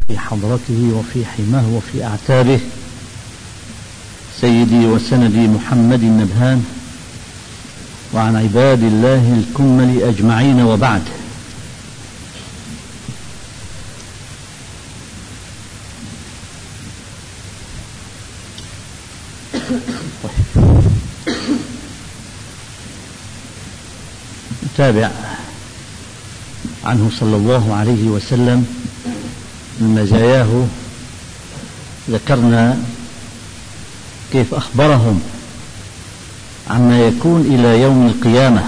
في حضرته وفي حماه وفي أعتابه سيدي وسندي محمد النبهان، وعن عباد الله الكمل أجمعين، وبعد. نتابع عنه صلى الله عليه وسلم من مزاياه. ذكرنا كيف أخبرهم عما يكون إلى يوم القيامة،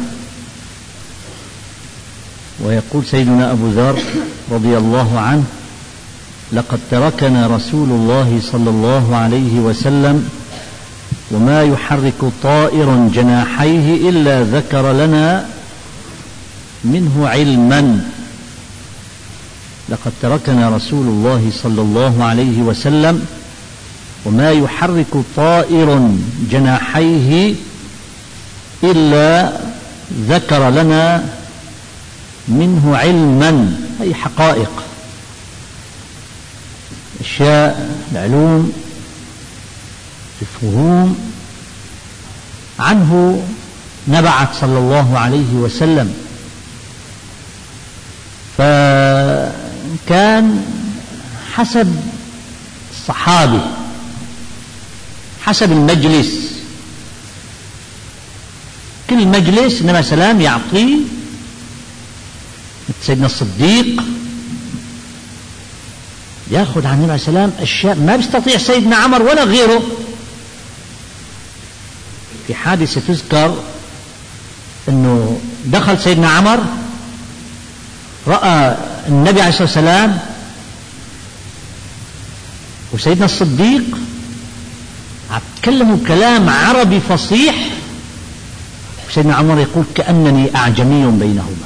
ويقول سيدنا أبو ذر رضي الله عنه: لقد تركنا رسول الله صلى الله عليه وسلم وما يحرك طائر جناحيه إلا ذكر لنا منه علما. لقد تركنا رسول الله صلى الله عليه وسلم وما يحرك طائر جناحيه إلا ذكر لنا منه علما، أي حقائق، أشياء، العلوم، الفهوم عنه نبعت صلى الله عليه وسلم. فكان حسب الصحابي، حسب المجلس، كل مجلس إنما سلام يعطيه. سيدنا الصديق يأخذ عن النبي عليه السلام أشياء ما بيستطيع سيدنا عمر ولا غيره. في حادثة تذكر أنه دخل سيدنا عمر، رأى النبي عليه الصلاة والسلام وسيدنا الصديق تكلموا كلام عربي فصيح، وسيدنا عمر يقول: كأنني أعجمي بينهما.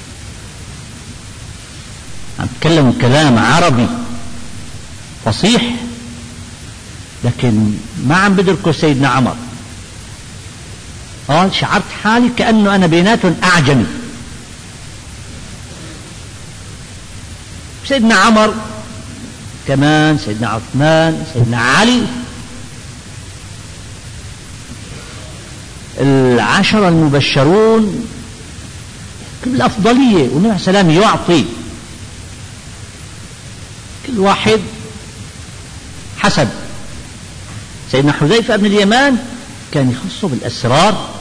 تكلموا كلام عربي فصيح، لكن ما عم بدركوا سيدنا عمر. قال: شعرت حالي كأنه أنا بيناتهم أعجمي. سيدنا عمر كمان، سيدنا عثمان، سيدنا علي، العشرة المبشرون بالأفضلية، والنبي عليه السلام يعطي كل واحد حسب. سيدنا حذيفة بن اليمان كان يخصه بالأسرار،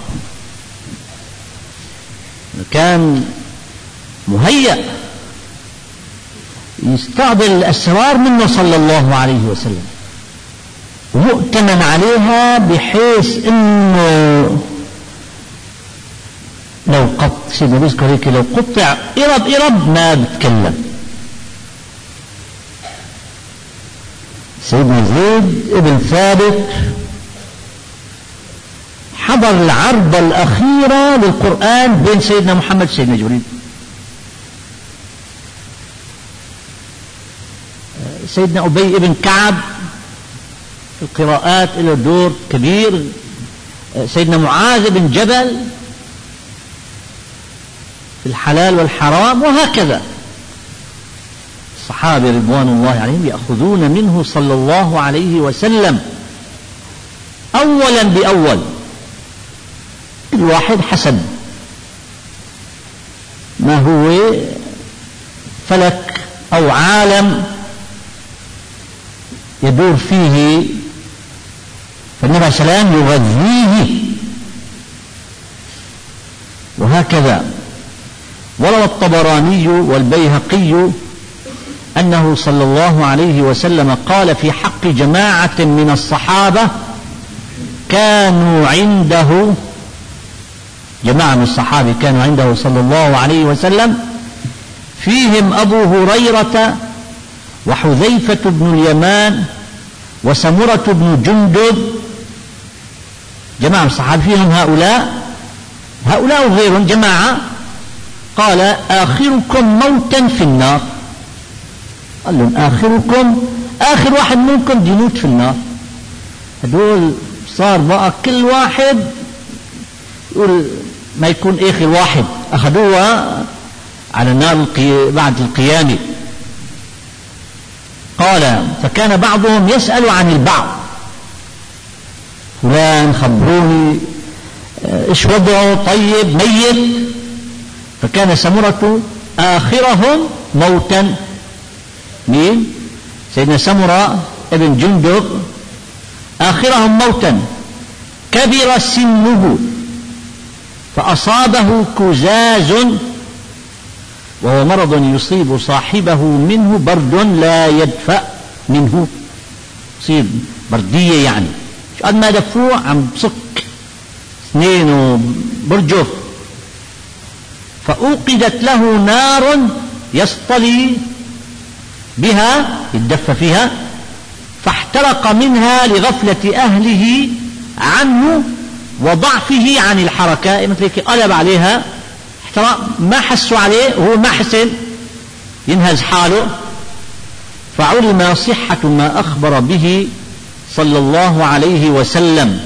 كان مهيأ يستقبل الأسرار منه صلى الله عليه وسلم، ومؤتمن عليها، بحيث انه لو سيدنا بيذكر هيك، لو قطع إرب ما بتكلم. سيدنا زيد ابن ثابت حضر العرضة الأخيرة للقرآن بين سيدنا محمد وسيدنا جبريل. سيدنا أبي ابن كعب في القراءات له دور كبير. سيدنا معاذ بن جبل في الحلال والحرام، وهكذا الصحابة رضوان الله عليهم يأخذون منه صلى الله عليه وسلم أولا بأول، كل واحد حسب ما هو فلك أو عالم يدور فيه، فالنبي عليه السلام يغذيه، وهكذا. وروى الطبراني والبيهقي أنه صلى الله عليه وسلم قال في حق جماعة من الصحابة كانوا عنده، جماعة من الصحابة كانوا عنده صلى الله عليه وسلم، فيهم أبو هريرة وحذيفة بن اليمان وسمرة بن جندب، جماعة من الصحابة فيهم هؤلاء وغيرهم جماعة. قال: آخركم موتا في النار. قال لهم: آخر واحد منكم يموت في النار. هدول صار بقى كل واحد يقول ما يكون آخر واحد، أخذوها على النار بعد القيامة. قال فكان بعضهم يسأل عن البعض، فلان خبروني ايش وضعه، طيب ميت؟ فكان سمرة آخرهم موتا. مين؟ سيدنا سمرة ابن جندب آخرهم موتا، كبر سنه فأصابه كزاز، وهو مرض يصيب صاحبه منه برد لا يدفأ منه، يصيب بردية يعني، شو قد ما دفوه عم بصك سنينه برجف. فأوقدت له نار يصطلي بها، يتدفى فيها، فاحترق منها لغفلة أهله عنه وضعفه عن الحركة، مثل قلب عليها احترق، ما حسوا عليه وهو ما حسن ينهز حاله. فعلم صحة ما أخبر به صلى الله عليه وسلم،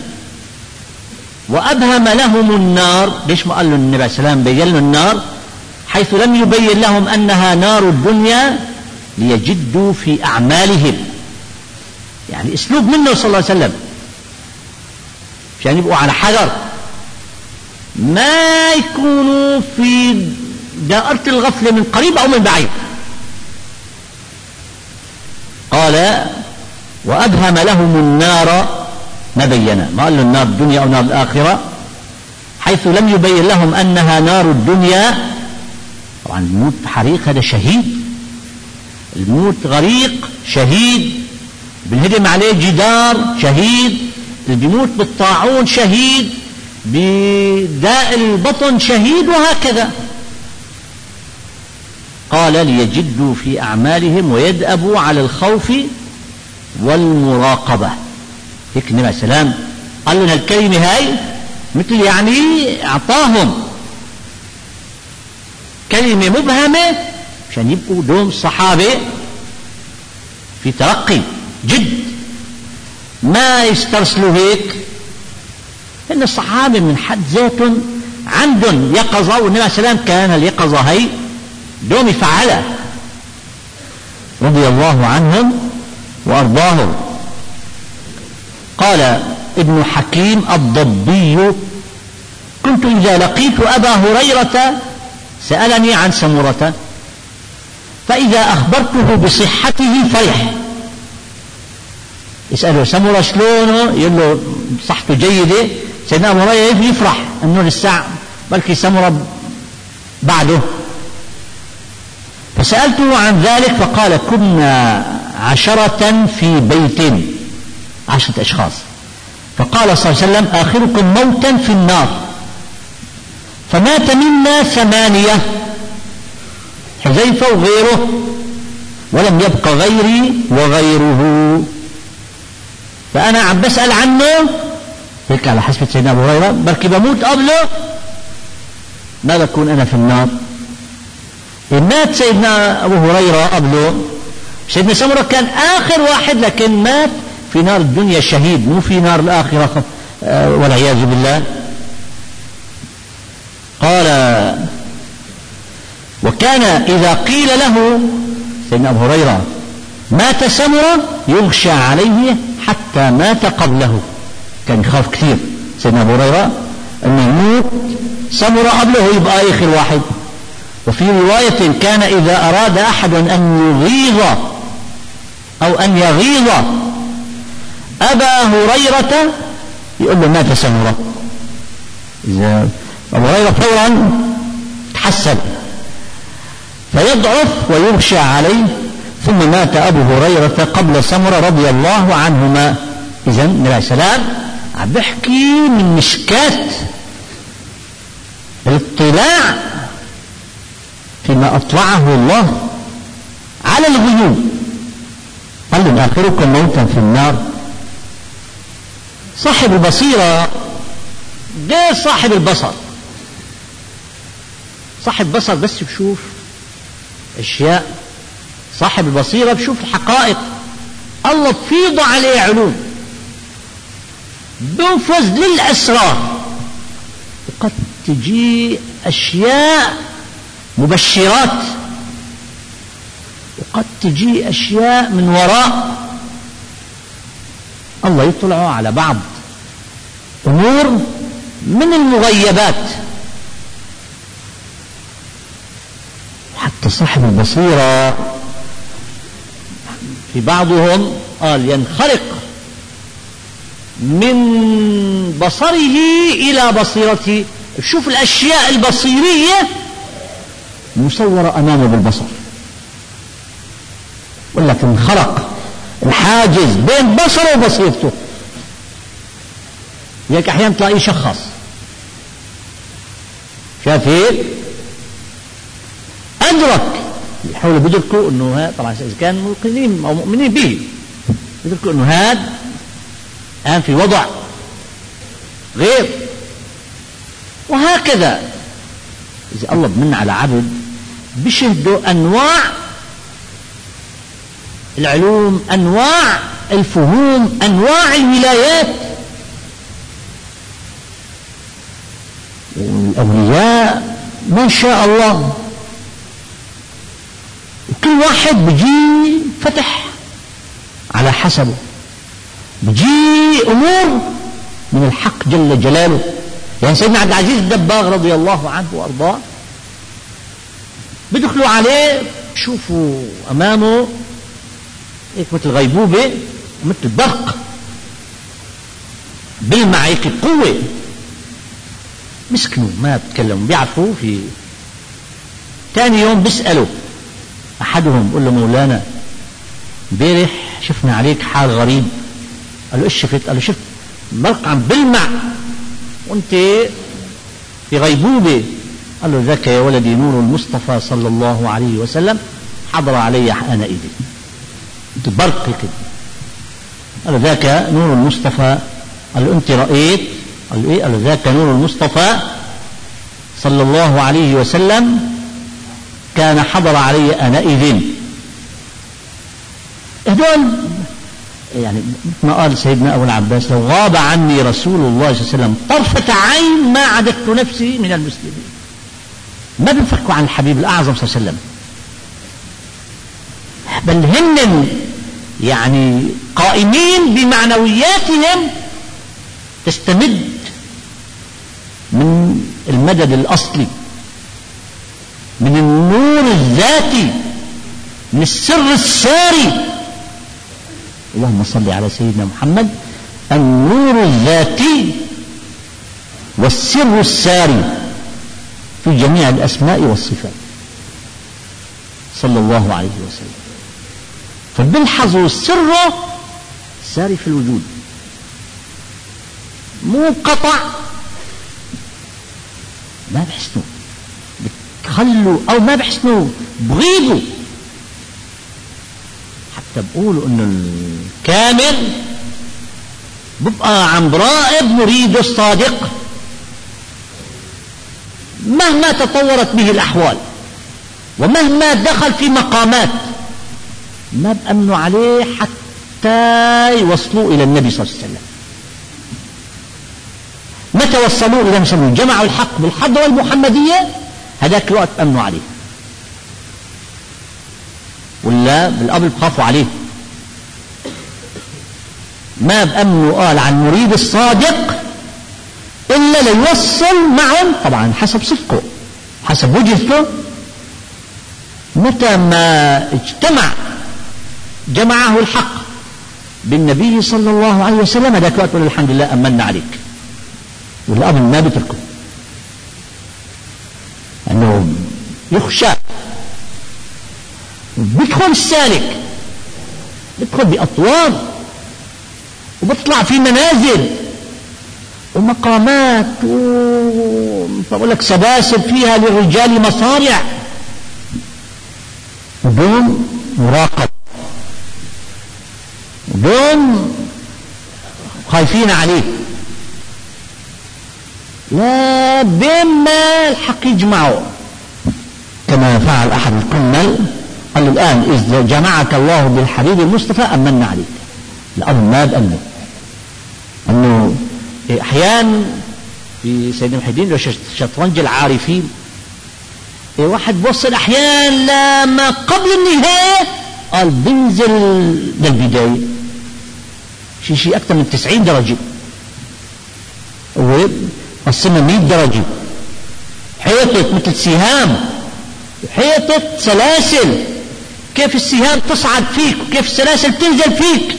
وأبهم لهم النار. ليش ما قال له النبي عليه السلام بين له النار، حيث لم يبين لهم أنها نار الدنيا ليجدوا في أعمالهم، يعني أسلوب منه صلى الله عليه وسلم عشان يبقوا على حذر، ما يكونوا في دائرة الغفلة من قريب أو من بعيد. قال وأبهم لهم النار، ما بينا، ما قال له النار الدنيا أو نار الآخرة، حيث لم يبين لهم أنها نار الدنيا. طبعا الموت حريق هذا شهيد، الموت غريق شهيد، بنهدم عليه جدار شهيد، اللي بيموت بالطاعون شهيد، بداء البطن شهيد، وهكذا. قال ليجدوا في أعمالهم ويدأبوا على الخوف والمراقبة. هيك النبي عليه السلام قال لنا الكلمة هاي، مثل يعني أعطاهم كلمة مبهمة عشان يبقوا دوم الصحابة في ترقي جد، ما يسترسلوا هيك. إن الصحابة من حد ذاتهم عندهم يقظة، والنبي عليه السلام كان اليقظة هي دوم يفعلها رضي الله عنهم وأرضاهم. قال ابن حكيم الضبي كنت إذا لقيت أبا هريرة سألني عن سمرة، فإذا أخبرته بصحته فرح. يسأله سمرة شلونه، يقول له صحته جيدة. سيدنا أبو هريرة يفرح أنه للساعة بلكي سمرة بعده. فسألته عن ذلك فقال كنا 10 في بيت، 10 أشخاص. فقال صلى الله عليه وسلم آخركم موتا في النار، فمات منا 8، حذيفة وغيره، ولم يبق غيري وغيره. فأنا عم بسأل عنه هيك على حسب سيدنا أبو هريرة، بركي بموت قبله ما بكون أنا في النار. مات سيدنا أبو هريرة قبله، سيدنا سمرة كان آخر واحد، لكن مات في نار الدنيا شهيد، مو في نار الآخرة والعياذ بالله. قال وكان إذا قيل له سيدنا أبو هريرة مات سمرة يغشى عليه حتى مات قبله، كان يخاف كثير سيدنا أبو هريرة أنه يموت سمرة قبله يبقى آخر واحد. وفي رواية كان إذا أراد أحد أن يغيظ أو أن يغيظ أبا هريرة يقول له مات سمرة. إذا أبو هريرة فورا تحسن فيضعف ويغشى عليه، ثم مات أبو هريرة قبل سمرة رضي الله عنهما. إذن النبي عليه السلام عم بحكي من مشكات الاطلاع فيما أطلعه الله على الغيوب. قال لهم آخركم موتا في النار. صاحب البصيرة غير صاحب البصر. صاحب البصر بس بشوف أشياء، صاحب البصيرة بشوف الحقائق، الله بفيض عليه علوم، بنفذ للأسرار، وقد تجي أشياء مبشرات وقد تجي أشياء من وراء الله يطلعوا على بعض أمور من المغيبات. حتى صاحب البصيرة في بعضهم قال ينخرق من بصره إلى بصيرته، شوف الأشياء البصيرية مصورة أمامه بالبصر، ولكن انخرق الحاجز بين بصره وبصيرته. هيك أحيانا تلاقيه شخص شافير أدرك، يحاولوا بيدركوا أنه هذا، طبعا إذا كان موقنين أو مؤمنين به بيدركوا أنه هذا الآن في وضع غير. وهكذا إذا الله بمن على عبد بشهدوا أنواع العلوم، أنواع الفهوم، أنواع الولايات. والأولياء ما شاء الله، وكل واحد بيجي فتح على حسبه، بيجي أمور من الحق جل جلاله. يعني سيدنا عبد العزيز الدباغ رضي الله عنه وأرضاه بدخلوا عليه شوفوا أمامه هيك مثل غيبوبة ومثل برق بيلمع هيك قوة، مسكنوا ما بتكلموا بيعرفوا. في ثاني يوم بيسألوا أحدهم قل له مولانا امبارح شفنا عليك حال غريب. قال له ايش شفت؟ قال له شفت برق عم بلمع وانت في غيبوبة. قال له ذاك يا ولدي نور المصطفى صلى الله عليه وسلم حضر علي أنا إيدي برق كده. قال له ذاك نور المصطفى. قال له أنت رأيت؟ قال له إيه؟ قال له ذاك نور المصطفى صلى الله عليه وسلم كان حضر علي أنا إذن. هذول يعني ما قال سيدنا أبو العباس لو غاب عني رسول الله صلى الله عليه وسلم طرفة عين ما عددت نفسي من المسلمين. ما بيفكوا عن الحبيب الأعظم صلى الله عليه وسلم، بل هن يعني قائمين بمعنوياتهم تستمد من المدد الأصلي، من النور الذاتي، من السر الساري. اللهم صل على سيدنا محمد. النور الذاتي والسر الساري في جميع الأسماء والصفات صلى الله عليه وسلم. فبنلحظوا السر ساري في الوجود، مو قطع ما بحسنوا بتخلوا أو ما بحسنوا بغيبوا. حتى بقولوا إنه الكامل ببقى عم براقب مريده الصادق مهما تطورت به الأحوال ومهما دخل في مقامات، ما بأمنوا عليه حتى يوصلوا إلى النبي صلى الله عليه وسلم. متى وصلوا إلى النبي صلى الله عليه وسلم جمعوا الحق بالحضرة المحمدية، هذاك الوقت أمنوا عليه، ولا بالقبل بخافوا عليه. ما بأمنوا قال عن مريد الصادق إلا ليوصل معهم، طبعا حسب صدقه حسب وجهته. متى ما جمعه الحق بالنبي صلى الله عليه وسلم هذاك الوقت يقول الحمد لله أمنا عليك، والأمن ما بتركه، أنه يخشى. بيدخل السالك بيدخل بأطوار وبطلع في منازل ومقامات بقول لك سباسل فيها للرجال مصارع بدون مراقب، بدون خايفين عليه، لا بما الحق يجمعه. كما فعل أحد القمل قال له الآن إذا جمعك الله بالحبيب المصطفى أمنا عليك. الأمر ما بأمنه أنه أحيانا في سيدنا محي الدين شطرنج العارفين واحد بوصل أحيانا لما قبل النهاية قال بنزل للبداية شيء أكثر من 90 درجة، وقسمها 100 درجة، حيطة مثل سهام، حيطة سلاسل، كيف السهام تصعد فيك وكيف السلاسل تنزل فيك.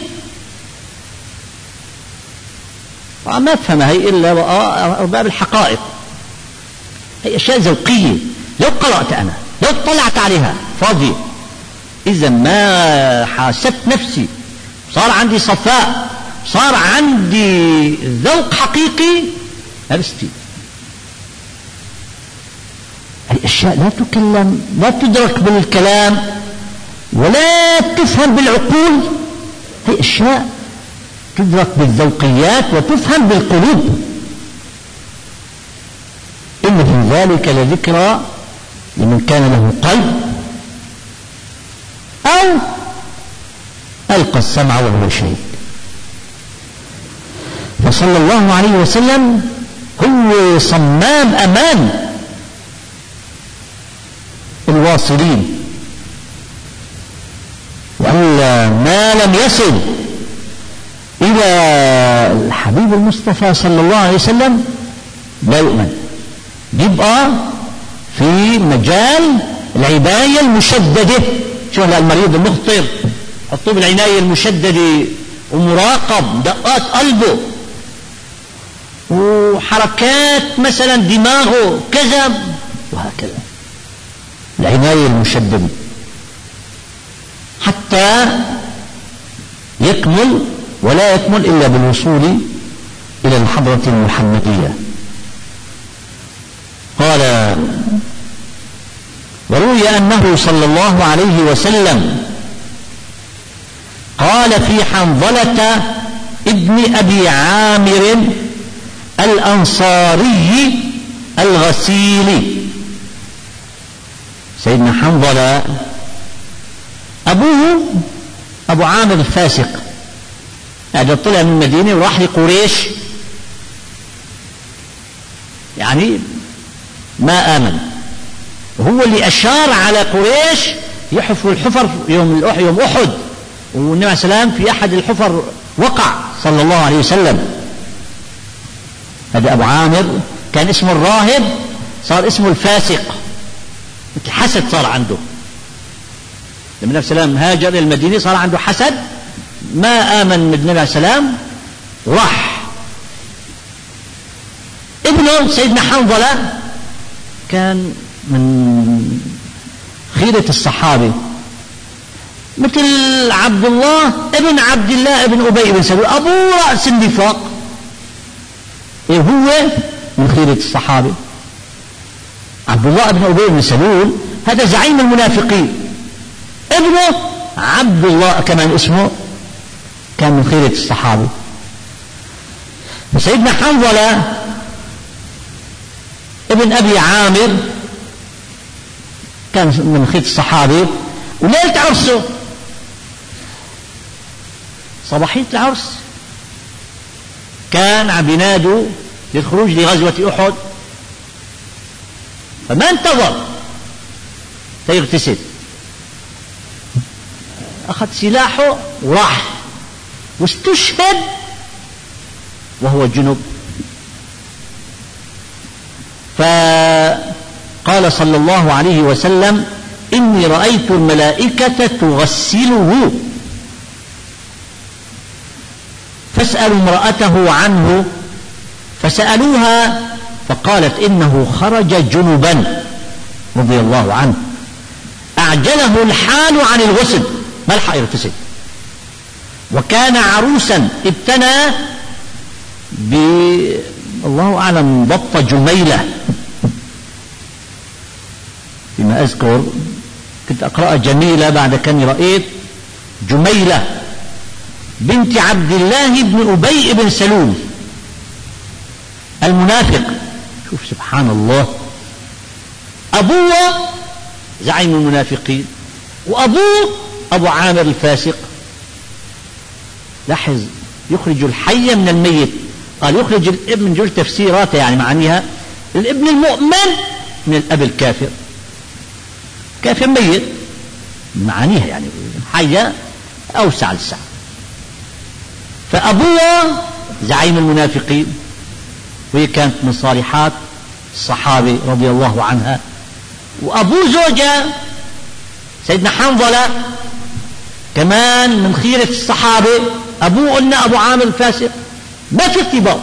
ما أفهمها هي إلا أرباب الحقائق، هي أشياء ذوقية. لو قرأت أنا، لو اطلعت عليها فاضية، إذا ما حاسبت نفسي، صار عندي صفاء، صار عندي ذوق حقيقي، أرستي. هي أشياء لا تكلم، لا تدرك بالكلام، ولا تفهم بالعقول. هي أشياء تدرك بالذوقيات وتفهم بالقلوب. إن في ذلك لذكرى لمن كان له قلب أو ألقى السمع وهو شهيد. فصلى الله عليه وسلم هو صمام أمان الواصلين، وألا ما لم يصل إلى الحبيب المصطفى صلى الله عليه وسلم لا يؤمن، يبقى في مجال العناية المشددة. شو المريض المخطر حطوه بالعناية المشددة ومراقب دقات قلبه وحركات مثلا دماغه كذا وهكذا، العناية المشددة حتى يكمل، ولا يكمل إلا بالوصول إلى الحضرة المحمدية. قال: وروي أنه صلى الله عليه وسلم قال في حنظلة ابن أبي عامر الأنصاري الغسيلي. سيدنا حنظلة أبوه أبو عامر الفاسق، هذا طلع من المدينة وراح لقريش، يعني ما آمن، وهو اللي أشار على قريش يحفروا الحفر يوم أحد، والنبي عليه السلام في أحد الحفر وقع صلى الله عليه وسلم. هذا أبو عامر كان اسمه الراهب، صار اسمه الفاسق، حسد صار عنده. لما النبي عليه السلام هاجر إلى المدينة صار عنده حسد، ما آمن بالنبي عليه السلام وراح. ابنه سيدنا حنظلة كان من خيرة الصحابة، مثل عبد الله ابن عبد الله ابن أبي بن سلول، أبوه رأس النفاق، هو من خيرة الصحابة. عبد الله ابن أبي بن سلول هذا زعيم المنافقين، ابنه عبد الله كمان اسمه كان من خيرة الصحابة. سيدنا حنظلة ابن أبي عامر كان من خيرة الصحابة، وليلة عرسه صباحية العرس كان عم ينادوا للخروج لغزوة أحد، فما انتظر فيغتسل، أخذ سلاحه وراح، واستشهد وهو جنب. فقال صلى الله عليه وسلم: إني رأيت الملائكة تغسله، فاسألوا امرأته عنه، فسألوها فقالت: إنه خرج جنبا رضي الله عنه، أعجله الحال عن الغسل، ما لحق يغتسل، وكان عروسا ابتنى الله أعلم بطة جميلة، فيما أذكر كنت أقرأ جميلة بعد كأني رأيت جميلة بنت عبد الله بن أبي بن سلول المنافق. شوف سبحان الله، أبوه زعيم المنافقين وأبوه أبو عامر الفاسق. لاحظ، يخرج الحي من الميت، قال يخرج الابن من جل تفسيراته، يعني معانيها الابن المؤمن من الأب الكافر. كافر ميت معانيها يعني حاجة أوسع السعة. فأبوه زعيم المنافقين، وهي كانت من صالحات الصحابة رضي الله عنها. وأبو زوجة سيدنا حنظلة كمان من خيرة الصحابة. أبوه قلنا أبو عامر الفاسق. ما في ارتباط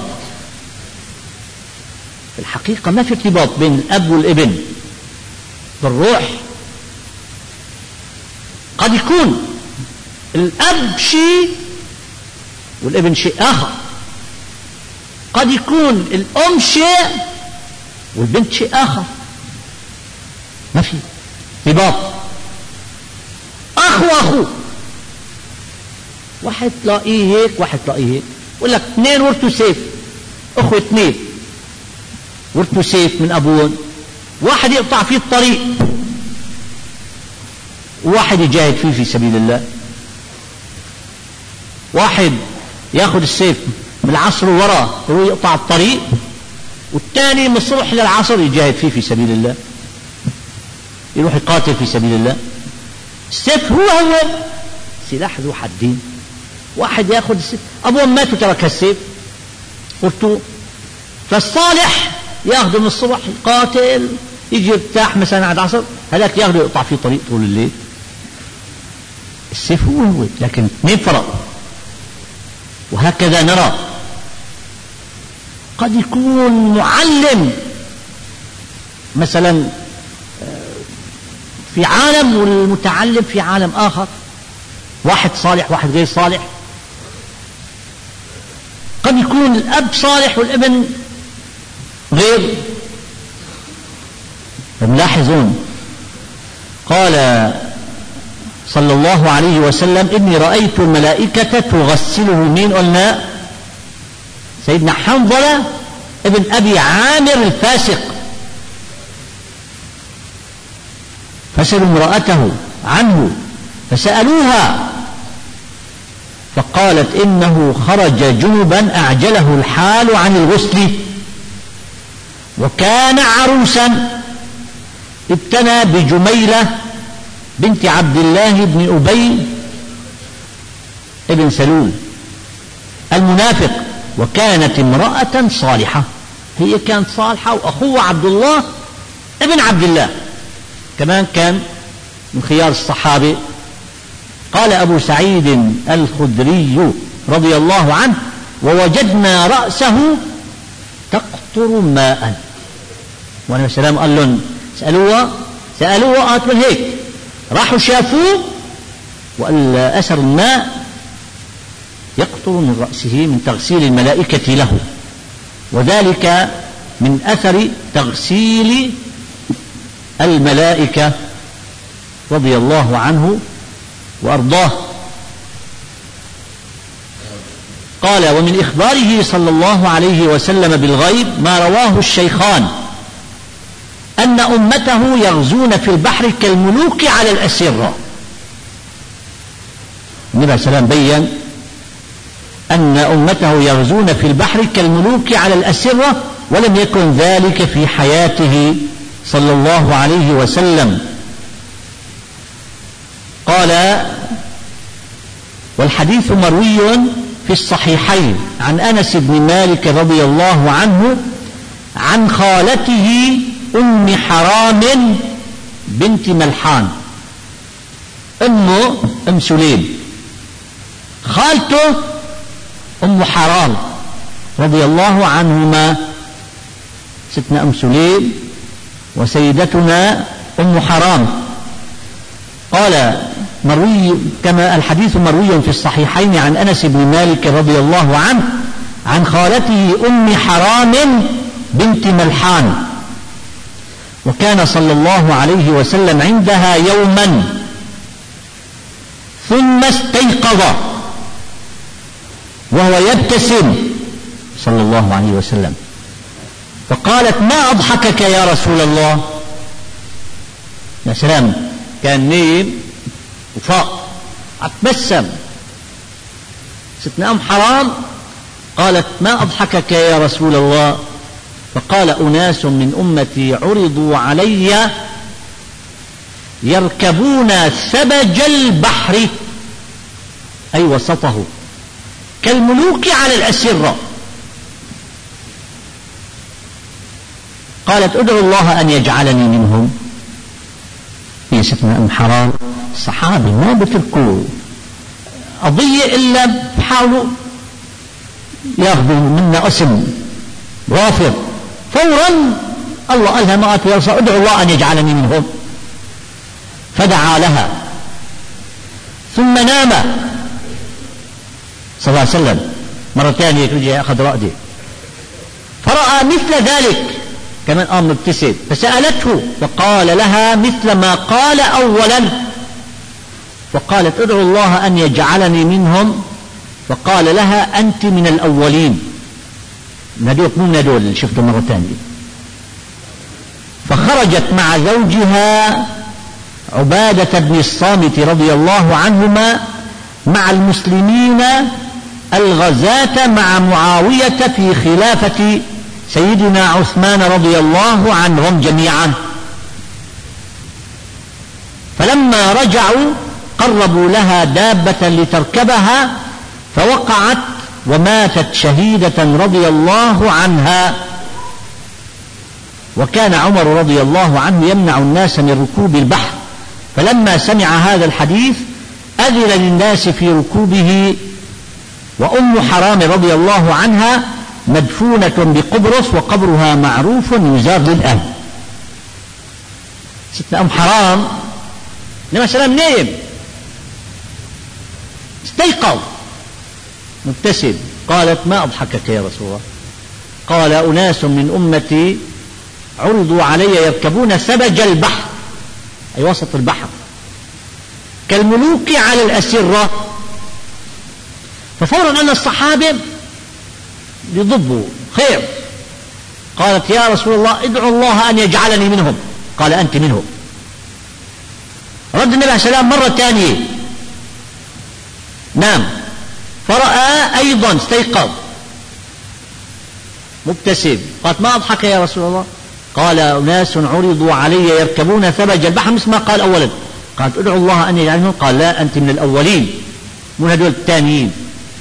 في الحقيقة، ما في ارتباط بين الأب والابن بالروح. قد يكون الأب شيء والابن شيء آخر، قد يكون الأم شيء والبنت شيء آخر، ما في ارتباط. أخ وأخوه، واحد تلاقيه هيك واحد تلاقيه هيك. يقول لك اثنين ورثوا سيف، أخوة اثنين ورثوا سيف من أبوهم، واحد يقطع فيه الطريق وواحد يجاهد فيه في سبيل الله. واحد ياخذ السيف من العصر وراه يروح يقطع الطريق، والثاني من الصبح للعصر يجاهد فيه في سبيل الله، يروح يقاتل في سبيل الله. السيف هو سلاح ذو حدين. واحد ياخذ السيف، أبوه مات وترك السيف ورثوه، فالصالح ياخذه من الصبح يقاتل، يجي يرتاح مثلا على العصر، هذاك ياخذه يقطع فيه طريق طول الليل. السيف هو لكن اثنين فرق. وهكذا نرى قد يكون معلم مثلا في عالم والمتعلم في عالم آخر، واحد صالح واحد غير صالح. قد يكون الأب صالح والابن غير. ملاحظون قال صلى الله عليه وسلم: إني رأيت الملائكة تغسله. مين قلنا؟ سيدنا حنظلة ابن أبي عامر الفاسق. فسألوا امرأته عنه فسألوها فقالت: إنه خرج جنبا أعجله الحال عن الغسل، وكان عروسا ابتنى بجميلة بنت عبد الله بن أبي ابن سلول المنافق، وكانت امرأة صالحة. هي كانت صالحة، وأخوه عبد الله ابن عبد الله كمان كان من خيار الصحابة. قال أبو سعيد الخدري رضي الله عنه: ووجدنا رأسه تقطر ماء. وأنا السلام قال لهم سألوه قالت من هيك، راحوا شافوه وقال أثر الماء يقطر من رأسه من تغسيل الملائكة له، وذلك من أثر تغسيل الملائكة رضي الله عنه وأرضاه. قال: ومن إخباره صلى الله عليه وسلم بالغيب ما رواه الشيخان أن أمته يغزون في البحر كالملوك على الأسرة. النبي عليه السلام بيّن أن أمته يغزون في البحر كالملوك على الأسرة، ولم يكن ذلك في حياته صلى الله عليه وسلم. قال: والحديث مروي في الصحيحين عن أنس بن مالك رضي الله عنه عن خالته أم حرام بنت ملحان، أم سليم، خالته أم حرام رضي الله عنهما، ستنا أم سليم وسيدتنا أم حرام. قال: مروي كما الحديث مروي في الصحيحين عن أنس بن مالك رضي الله عنه عن خالته أم حرام بنت ملحان، وكان صلى الله عليه وسلم عندها يوما ثم استيقظ وهو يبتسم صلى الله عليه وسلم، فقالت: ما أضحكك يا رسول الله؟ يا سلام، كان نيم وفاق أتبسم. ستنا أم حرام قالت: ما أضحكك يا رسول الله؟ فقال: أناس من أمتي عرضوا علي يركبون ثبج البحر أي وسطه كالملوك على الأسرة. قالت ادعوا الله أن يجعلني منهم. هي ستنا أم حرام الصحابة ما بتركوا قضية إلا بحاولوا ياخذوا منا اسم غافر فورا. الله قالها ما قالت يا رسول ادعوا الله أن يجعلني منهم. فدعا لها ثم نام صلى الله عليه وسلم مرة ثانية رجع أخذ رأده فرأى مثل ذلك كمان مبتسم فسألته فقال لها مثل ما قال أولا. فقالت ادعوا الله أن يجعلني منهم. فقال لها أنت من الأولين. ندوك مو ندول اللي شفته مرة ثانية. فخرجت مع زوجها عبادة بن الصامت رضي الله عنهما مع المسلمين الغزاة مع معاوية في خلافة سيدنا عثمان رضي الله عنهم جميعا. فلما رجعوا قربوا لها دابة لتركبها فوقعت وماتت شهيدة رضي الله عنها. وكان عمر رضي الله عنه يمنع الناس من ركوب البحر فلما سمع هذا الحديث أذن للناس في ركوبه. وأم حرام رضي الله عنها مدفونة بقبرص وقبرها معروف يزار للأهل. ستنا أم حرام لما سلام نايم استيقظ مبتسم. قالت ما أضحكك يا رسول الله؟ قال أناس من أمتي عرضوا علي يركبون ثبج البحر أي وسط البحر كالملوك على الأسرة. ففورا أن الصحابة يضبوا خير. قالت يا رسول الله ادعوا الله أن يجعلني منهم. قال أنت منهم. رد النبي عليه السلام مرة ثانية نام فرأى أيضا استيقظ مبتسم. قالت ما أضحك يا رسول الله؟ قال أناس عرضوا علي يركبون ثبج البحر مثل ما قال أولا. قالت ادعوا الله أن يجعلني منهم. قال لا أنت من الأولين من هدول الثانيين.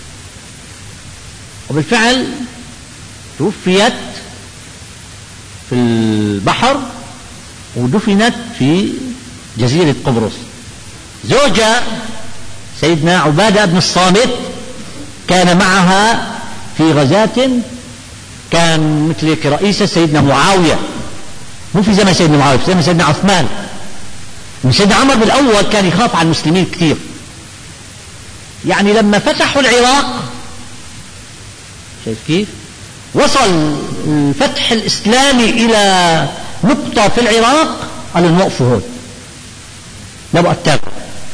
وبالفعل توفيت في البحر ودفنت في جزيرة قبرص. زوجها سيدنا عبادة بن الصامت كان معها في غزاة كان مثل رئيس سيدنا معاوية مو في زمن سيدنا معاوية في زمن سيدنا عثمان. سيدنا عمر بالأول كان يخاف على المسلمين كثير. يعني لما فتحوا العراق شايف كيف وصل الفتح الإسلامي إلى نقطة في العراق قال نوقفوا هون لا بقى التابع.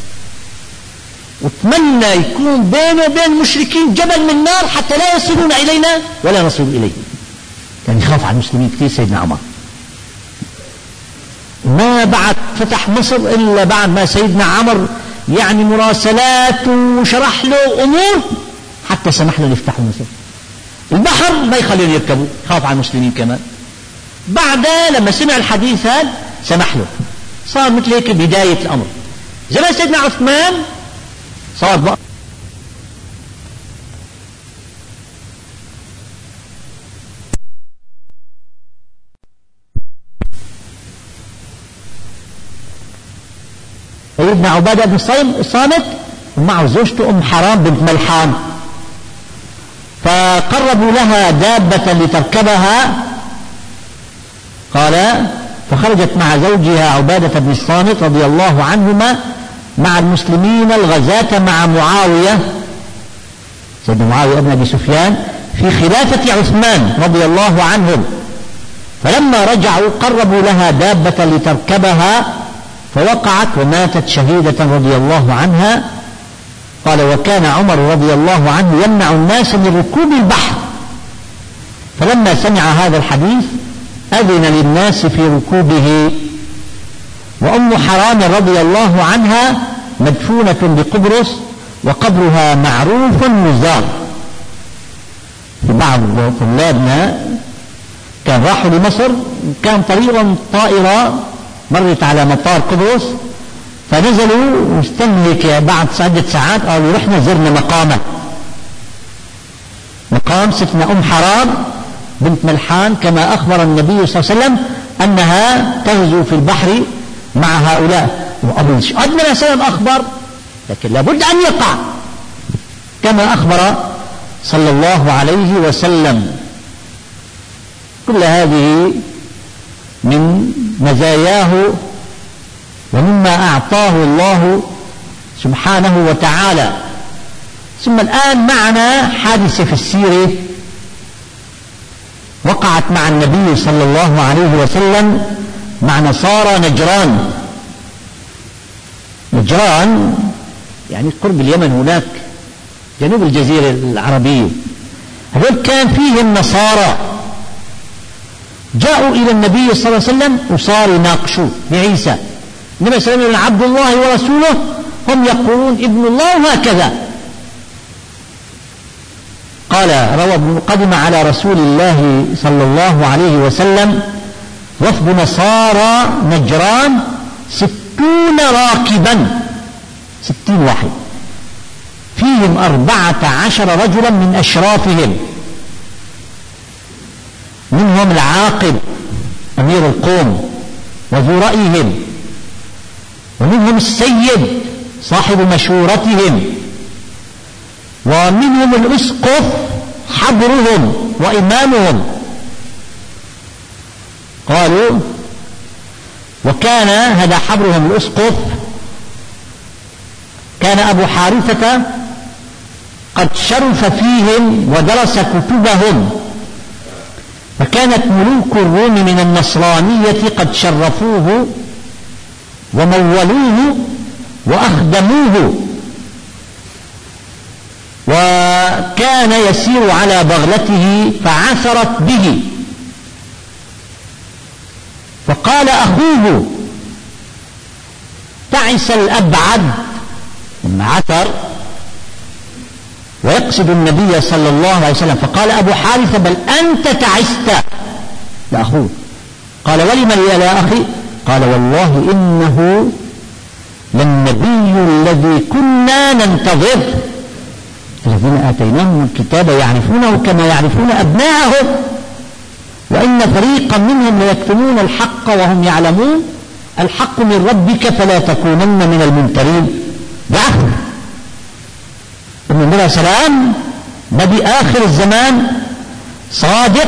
واتمنى يكون بينه وبين المشركين جبل من نار حتى لا يصلون إلينا ولا نصل إليه. كان يخاف على المسلمين كثير سيدنا عمر. ما بعد فتح مصر إلا بعد ما سيدنا عمر يعني مراسلات وشرح له أمور حتى سمح له يفتحوا مصر. البحر ما يخليهم يركبوا خاف على المسلمين كمان. بعدها لما سمع الحديث هذا سمح له. صار مثل هيك بداية الأمر. زمان سيدنا عثمان صار بقى سيدنا عبادة بن الصامت ومعه زوجته أم حرام بنت ملحان. فقربوا لها دابة لتركبها. قال فخرجت مع زوجها عبادة بن الصامت رضي الله عنهما مع المسلمين الغزاة مع معاوية سيدنا معاوية بن أبي سفيان في خلافة عثمان رضي الله عنهم. فلما رجعوا قربوا لها دابة لتركبها فوقعت وماتت شهيدة رضي الله عنها. قال وكان عمر رضي الله عنه يمنع الناس من ركوب البحر فلما سمع هذا الحديث أذن للناس في ركوبه. وأم حرام رضي الله عنها مدفونة بقبرص وقبرها معروف يزار. في بعض طلابنا كان راحوا لمصر كان طريقا طائرة مرت على مطار قبرص فنزلوا واستنهك بعد عدة ساعات قالوا رحنا زرنا مقام ستنا أم حرام بنت ملحان كما أخبر النبي صلى الله عليه وسلم أنها تغزو في البحر مع هؤلاء. وأبو أدنى السلام أخبر، لكن لابد أن يقع كما أخبر صلى الله عليه وسلم. كل هذه من مزاياه ومما أعطاه الله سبحانه وتعالى. ثم الآن معنا حادثة في السيرة وقعت مع النبي صلى الله عليه وسلم مع نصارى نجران. نجران يعني قرب اليمن، هناك جنوب الجزيرة العربية. هذول كان فيهم نصارى جاءوا إلى النبي صلى الله عليه وسلم وصاروا يناقشوا بعيسى. النبي صلى الله عليه وسلم عبد الله ورسوله، هم يقولون ابن الله وهكذا. قال روى قدم على رسول الله صلى الله عليه وسلم وفد نصارى نجران 60 راكبا، 60 واحد، فيهم 14 رجلا من أشرافهم، منهم العاقب أمير القوم وذو رأيهم، ومنهم السيد صاحب مشورتهم، ومنهم الأسقف حبرهم وإمامهم. قالوا وكان هذا حبرهم الأسقف كان أبو حارثة قد شرف فيهم ودرس كتبهم، فكانت ملوك الروم من النصرانية قد شرفوه ومولوه وأخدموه، وكان يسير على بغلته فعثرت به، فقال أخوه تعس الأبعد لما عثر ويقصد النبي صلى الله عليه وسلم، فقال أبو حارثة بل أنت تعست لأخوه. قال ولم يا أخي؟ قال والله إنه للنبي الذي كنا ننتظر، الذين آتيناهم الكتاب يعرفونه كما يعرفون أبناءهم وإن فريقا منهم ليكتمون الحق وهم يعلمون الحق من ربك فلا تكونن من الممترين. بعث النبي سلام نبي آخر الزمان صادق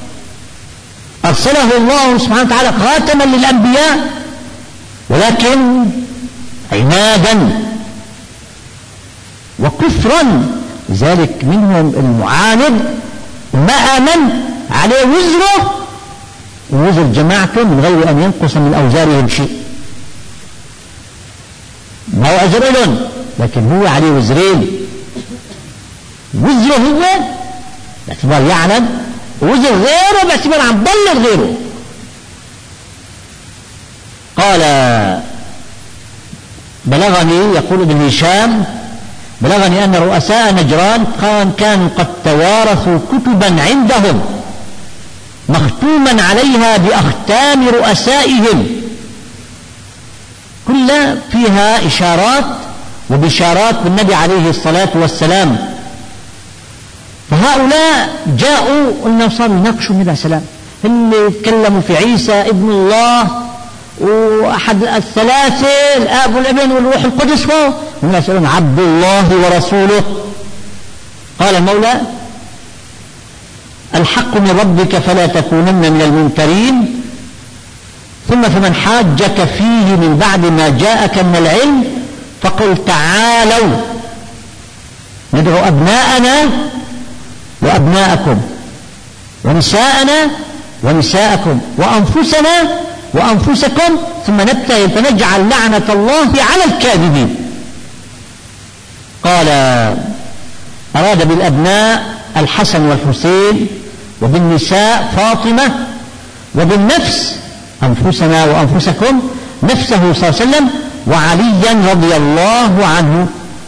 أرسله الله سبحانه وتعالى خاتما للأنبياء، ولكن عنادا وكفرا، لذلك منهم المعاند ما آمن عليه وزره ووزر جماعته من غير أن ينقص من أوزارهم شيء. ما هو أجر لهم، لكن هو عليه وزرين، وزره هو باعتبار يعلم، ووزر غيره باعتبار عم ضل غيره. قال بلغني، يقول ابن هشام بلغني أن رؤساء نجران كانوا قد توارثوا كتبا عندهم مختوما عليها بأختام رؤسائهم، كلها فيها إشارات وبشارات بالنبي عليه الصلاة والسلام. فهؤلاء جاءوا قلنا صاروا يناقشوا النبي عليه السلام، اللي يتكلموا في عيسى ابن الله وأحد الثلاثة الآب والابن والروح القدس، هم يسألون عبد الله ورسوله. قال المولى الحق من ربك فلا تكونن من الممترين، ثم فمن حاجك فيه من بعد ما جاءك من العلم فقل تعالوا ندعو أبناءنا وأبناءكم ونساءنا ونساءكم وأنفسنا وأنفسكم ثم نبتهل فنجعل لعنة الله على الكاذبين. قال أراد بالأبناء الحسن والحسين، وبالنساء فاطمة، وبالنفس أنفسنا وأنفسكم نفسه صلى الله عليه وسلم وعليا رضي الله عنه.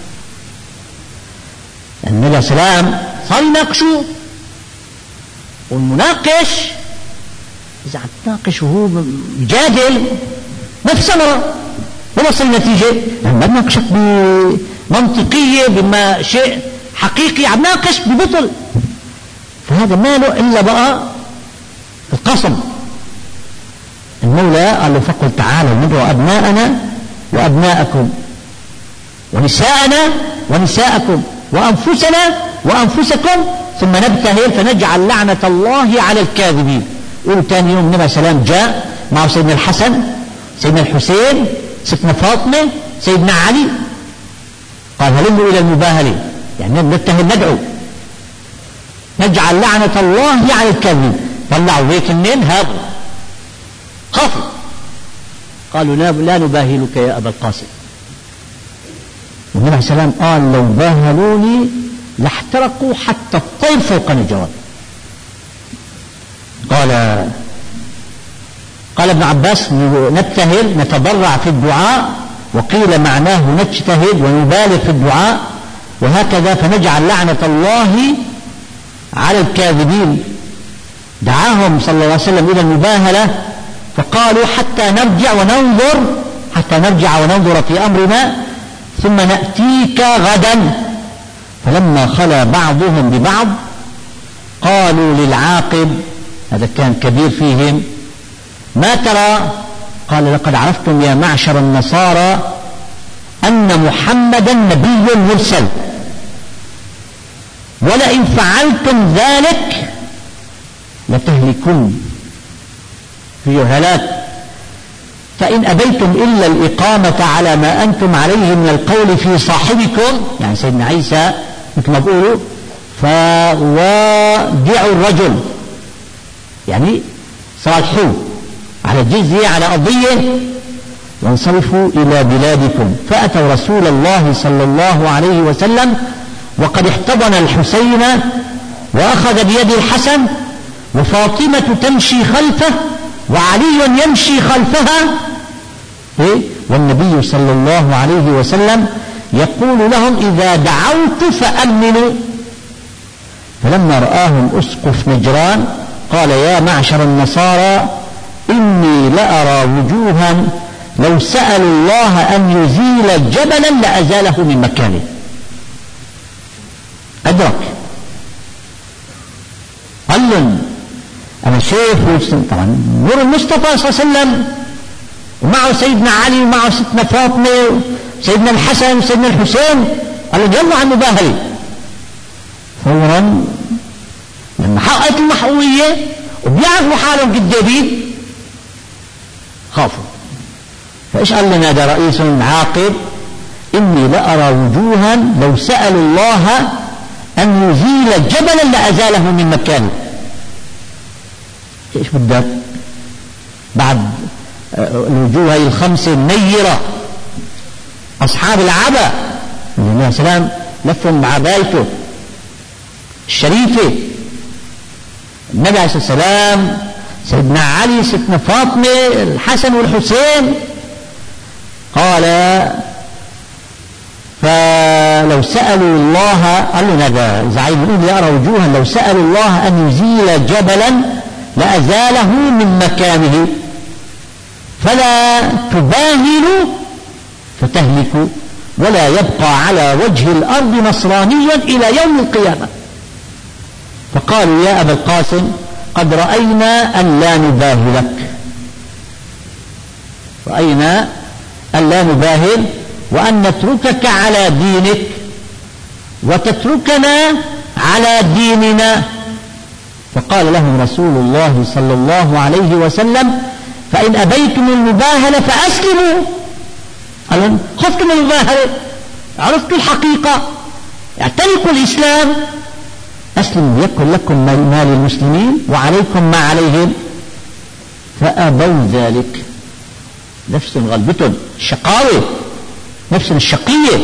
النبي عليه السلام صار يناقشوا، والمناقش إذا عم تناقش وهو جادل ما في ثمرة، ووصل النتيجة لما نناقشك بمنطقية بما شيء حقيقي، عم ناقش ببطل. فهذا ما له إلا بقى القسم. المولى قال له فقل تعالوا ندعو أبناءنا وأبناءكم ونساءنا ونساءكم وأنفسنا وأنفسكم ثم نبتهل فنجعل لعنة الله على الكاذبين. قولوا تاني يوم النبي صلى الله عليه وسلم جاء مع سيدنا الحسن، سيدنا الحسين، ستنا فاطمة، سيدنا علي، قال هلموا إلى المباهلة، يعني نبتهل ندعو نجعل لعنة الله على الكاذبين. طلعوا هيك منين هذا خافوا، قالوا لا نباهلك يا أبا القاسم. والنبي عليه السلام قال لو باهلوني لاحترقوا حتى الطير فوق نجوان. قال ابن عباس نبتهل نتضرع في الدعاء، وقيل معناه نجتهد ونبالغ في الدعاء، وهكذا فنجعل لعنة الله على الكاذبين. دعاهم صلى الله عليه وسلم إلى المباهلة فقالوا حتى نرجع وننظر في أمرنا ثم نأتيك غدا. فلما خلا بعضهم ببعض قالوا للعاقب، هذا كان كبير فيهم، ما ترى؟ قال لقد عرفتم يا معشر النصارى أن محمدا نبي مرسل، ولئن فعلتم ذلك لتهلكن، في هلاك. فإن أبيتم إلا الإقامة على ما أنتم عليه من القول في صاحبكم، يعني سيدنا عيسى مثل ما بقولوا، فوادعوا الرجل، يعني صالحوا على الجزية على قضية وانصرفوا إلى بلادكم. فأتوا رسول الله صلى الله عليه وسلم وقد احتضن الحسين وأخذ بيد الحسن، وفاطمة تمشي خلفه وعلي يمشي خلفها، والنبي صلى الله عليه وسلم يقول لهم إذا دعوت فأمنوا. فلما رآهم أسقف نجران قال يا معشر النصارى إني لأرى وجوها لو سألوا الله أن يزيل جبلا لأزاله من مكانه. أدرك، قال لهم أنا شايف طبعا نور المصطفى صلى الله عليه وسلم، ومعه سيدنا علي ومعه ستنا فاطمة وسيدنا الحسن وسيدنا الحسين، قال لهم يلا عن مباهلة. فورا لما حققت المحوية وبيعرفوا حالهم قدامين خافوا. فإيش قال لنا هذا رئيس عاقب؟ إني لأرى وجوها لو سألوا الله أن يزيل جبلا لأزاله من مكانه. إيش بدك بعد الوجوه الخمسة النيرة أصحاب العبا النبي عليه السلام لفهم بعبايته الشريفة، النبي عليه السلام، سيدنا علي، سيدنا فاطمة، الحسن والحسين. قال فلو سألوا الله، قال له هذا زعيم يقول يرى وجوها لو سألوا الله أن يزيل جبلا لأزاله من مكانه، فلا تباهلوا فتهلكوا ولا يبقى على وجه الأرض نصرانيا إلى يوم القيامة. فقالوا يا أبا القاسم قد رأينا أن لا نباهلك، رأينا أن لا نباهل وأن نتركك على دينك وتتركنا على ديننا. فقال لهم رسول الله صلى الله عليه وسلم فإن أبيتم المباهلة فأسلموا. قال خفتم المباهلة، عرفتوا الحقيقة، اعتنقوا الإسلام، أسلموا يكن لكم مال المسلمين وعليكم ما عليهم. فأبوا ذلك، نفس غلبتهم شقاوة، نفس الشقية.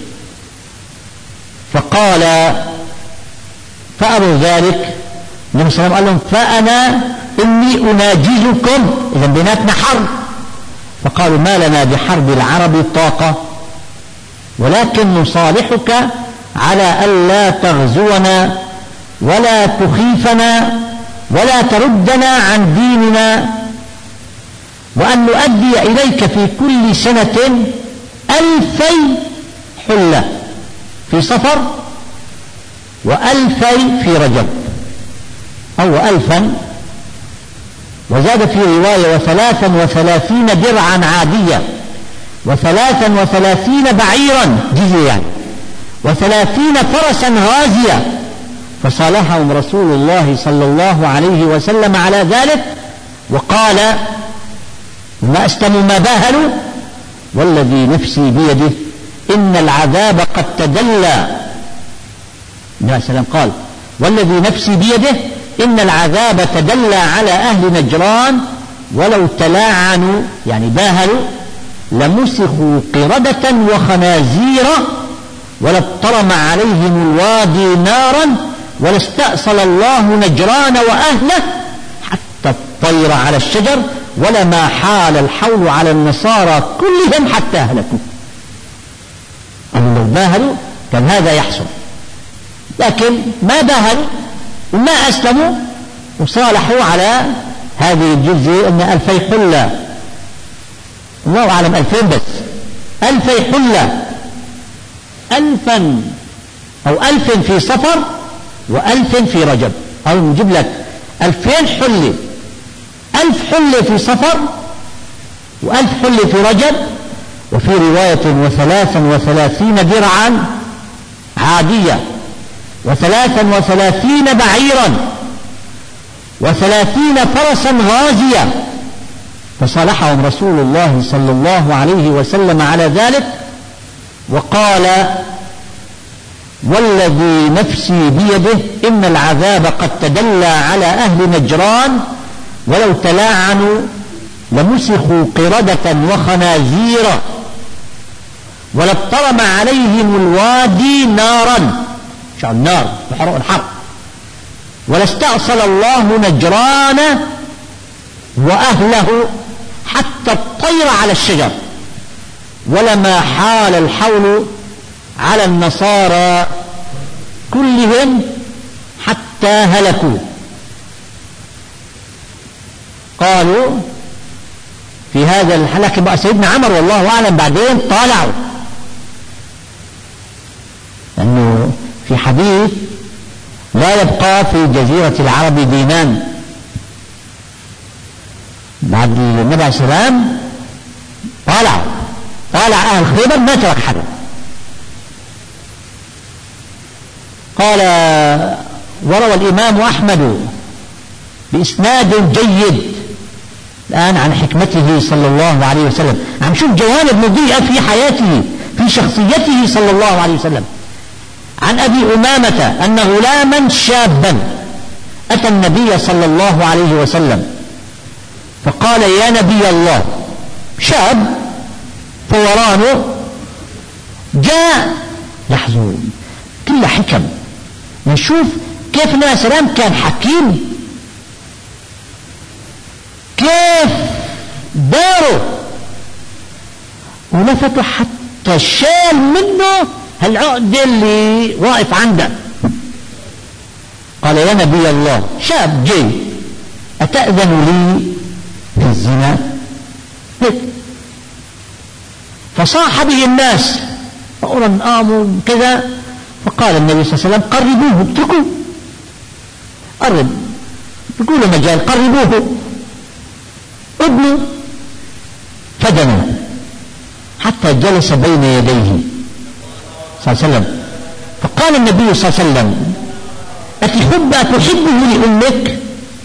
فأبوا ذلك. النبي صلى الله عليه وسلم قال لهم فأنا إني أناجزكم، إذا بيناتنا حرب. فقالوا ما لنا بحرب العرب طاقة، ولكن نصالحك على ألا تغزونا ولا تخيفنا ولا تردنا عن ديننا، وأن نؤدي إليك في كل سنة 2000 حلة في صفر و2000 في رجب، أو 1000. وزاد في رواية 33 درعا عادية، 33 بعيرا جزية يعني، 30 فرسا غازية. فصالحهم رسول الله صلى الله عليه وسلم على ذلك، وقال: ما أسلموا ما باهلوا، والذي نفسي بيده إن العذاب قد تدلى. النبي صلى الله عليه وسلم قال: والذي نفسي بيده إن العذاب تدلى على أهل نجران ولو تلاعنوا، يعني باهلوا، لمسخوا قردة وخنازير، ولاضطرم عليهم الوادي نارا، ولاستأصل الله نجران وأهله حتى الطير على الشجر، ولما حال الحول على النصارى كلهم حتى هلكوا. لو باهلوا كان هذا يحصل، لكن ما باهلوا وما أسلموا، وصالحوا على هذه الجزء أن 2000 حلة، الله أعلم 2000 بس، 2000 حلة، 1000 أو 1000 في صفر و1000 في رجب، أو نجيب لك 2000 حلة، 1000 حلة في صفر و1000 حلة في رجب. وفي رواية 33 درعا عادية، 33 بعيرا، 30 فرسا غازية. فصالحهم رسول الله صلى الله عليه وسلم على ذلك، وقال: والذي نفسي بيده إن العذاب قد تدلى على أهل نجران ولو تلاعنوا لمسخوا قردة وخنازير، ولاضطرم عليهم الوادي نارا، شو النار بحرق الحرب، ولاستأصل الله نجران وأهله حتى الطير على الشجر، ولما حال الحول على النصارى كلهم حتى هلكوا. قالوا في هذا الحلقة بقى سيدنا عمر والله أعلم بعدين طالعوا، لأنه في حديث: لا يبقى في جزيرة العرب دينان. بعد النبي عليه السلام طالع أهل خيبر ما ترك حدا. قال: وروى الإمام أحمد بإسناد جيد الآن عن حكمته صلى الله عليه وسلم، عم نشوف جوانب مضيئة في حياته، في شخصيته صلى الله عليه وسلم. عن أبي أمامة أن غلاما شابا أتى النبي صلى الله عليه وسلم فقال: يا نبي الله. شاب فورانه جاء، لاحظوا كل حكم، نشوف كيف النبي عليه السلام كان حكيم، كيف داره، ولفته حتى شال منه هالعقدة اللي واقف عنده. قال: يا نبي الله، شاب جاي، أتأذن لي في الزنا؟ فصاح به الناس فأرى قاموا كذا. فقال النبي صلى الله عليه وسلم: قربوه، اتركوه، قرب، بيقولوا مجال، قربوه، ابنه. فدنا حتى جلس بين يديه صلى الله عليه وسلم. فقال النبي صلى الله عليه وسلم: أتحبه لأمك؟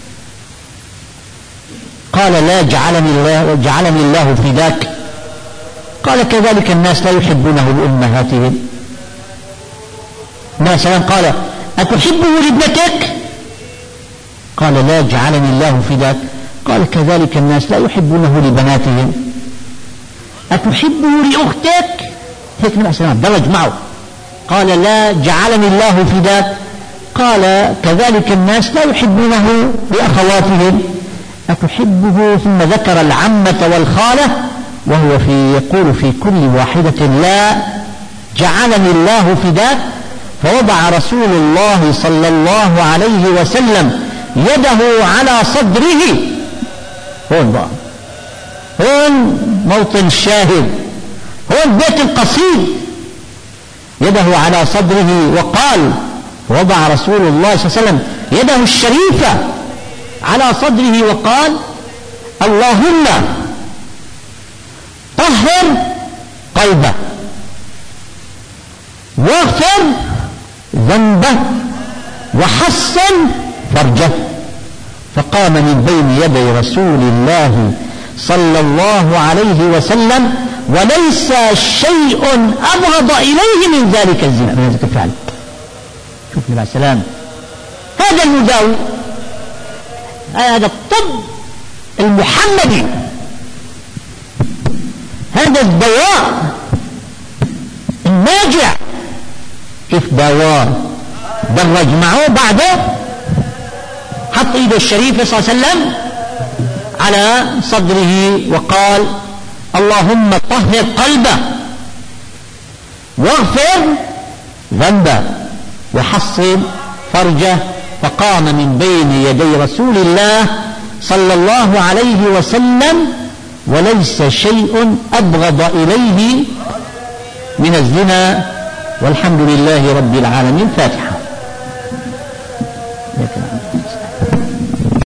قال: لا، جعلني الله فداك. قال: كذلك الناس لا يحبونه لأمهاتهم. النبي صلى الله عليه وسلم قال: أتحبه لابنتك؟ قال: لا، جعلني الله فداك. قال: كذلك الناس لا يحبونه لبناتهم. أتحبه لأختك؟ هيك النبي صلى الله عليه وسلم درج معه. قال: لا، جعلني الله فداك. قال: كذلك الناس لا يحبونه لأخواتهم. أتحبه؟ ثم ذكر العمة والخالة، وهو يقول في كل واحدة: لا، جعلني الله فداك. فوضع رسول الله صلى الله عليه وسلم يده على صدره، هون بقى هون موطن الشاهد، هون بيت القصيد. يده على صدره وقال، وضع رسول الله صلى الله عليه وسلم يده الشريفة على صدره وقال: اللهم طهر قلبه واغفر ذنبه وحصن فرجه. فقام من بين يدي رسول الله صلى الله عليه وسلم وليس شيء أبغض إليه من ذلك الزنا، من ذلك الفعل. شوف النبي عليه السلام، هذا المداوي، هذا الطب المحمدي، هذا الدواء الناجع. كيف دواء درج معه بعده، حط ايده الشريفة صلى الله عليه وسلم على صدره وقال: اللهم طهر قلبه واغفر ذنبه وحصن فرجه. فقام من بين يدي رسول الله صلى الله عليه وسلم وليس شيء أبغض إليه من الزنا. والحمد لله رب العالمين. فاتحة.